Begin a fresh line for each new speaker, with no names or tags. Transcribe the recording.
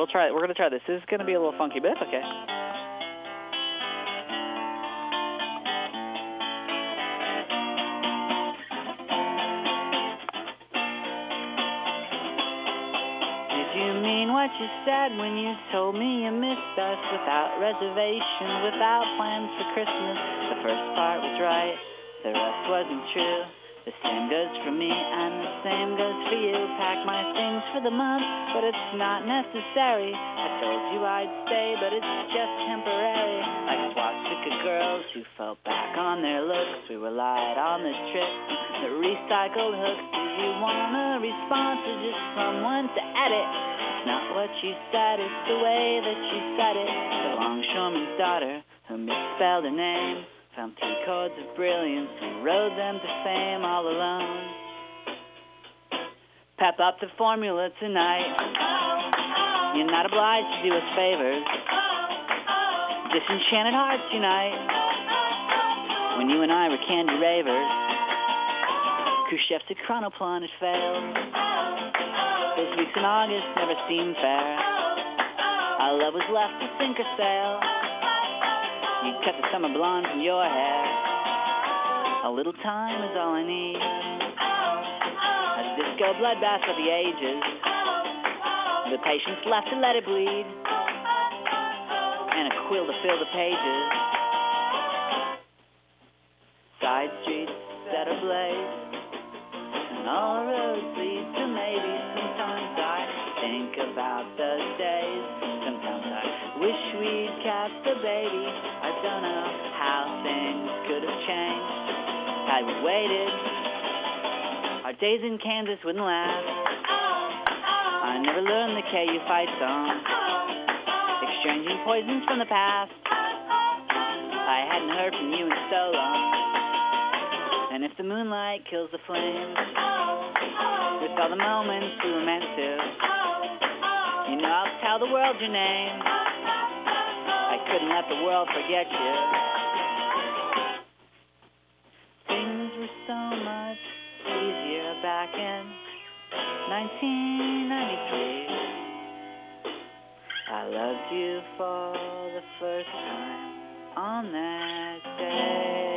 we'll try it. We're gonna try this. This is gonna be a little funky, but it's okay. Did you mean what you said when you told me you missed us without reservation, without plans for Christmas? The first part was right, the rest wasn't true. The same goes for me and the same goes for you. Pack my things for the month, but it's not necessary. I told you I'd stay, but it's just temporary. Like swastika girls who fell back on their looks. We relied on this trip, the recycled hooks. Do you want a response or just someone to edit? It's not what you said, it's the way that you said it. The longshoreman's daughter who misspelled her name found 2 chords of brilliance and rode them to fame all alone. Pep up the formula tonight. You're not obliged to do us favors. Disenchanted hearts unite when you and I were candy ravers. Khrushchev's chronoplan had failed. Those weeks in August never seemed fair. Our love was left to sink or sail. You cut the summer blonde from your hair. A little time is all I need. A disco bloodbath for the ages. The patience left to let it bleed. And a quill to fill the pages. Side streets set ablaze. And all roads lead to maybe. Sometimes I think about those days. Sometimes I wish we'd kept the baby. I don't know how things could have changed had we waited. Our days in Kansas wouldn't last. I never learned the KU fight song. Exchanging poisons from the past. I hadn't heard from you in so long. And if the moonlight kills the flames, with all the moments we were meant to, you know I'll tell the world your name. I couldn't let the world forget you. Things were so much easier back in 1993. I loved you for the first time on that day.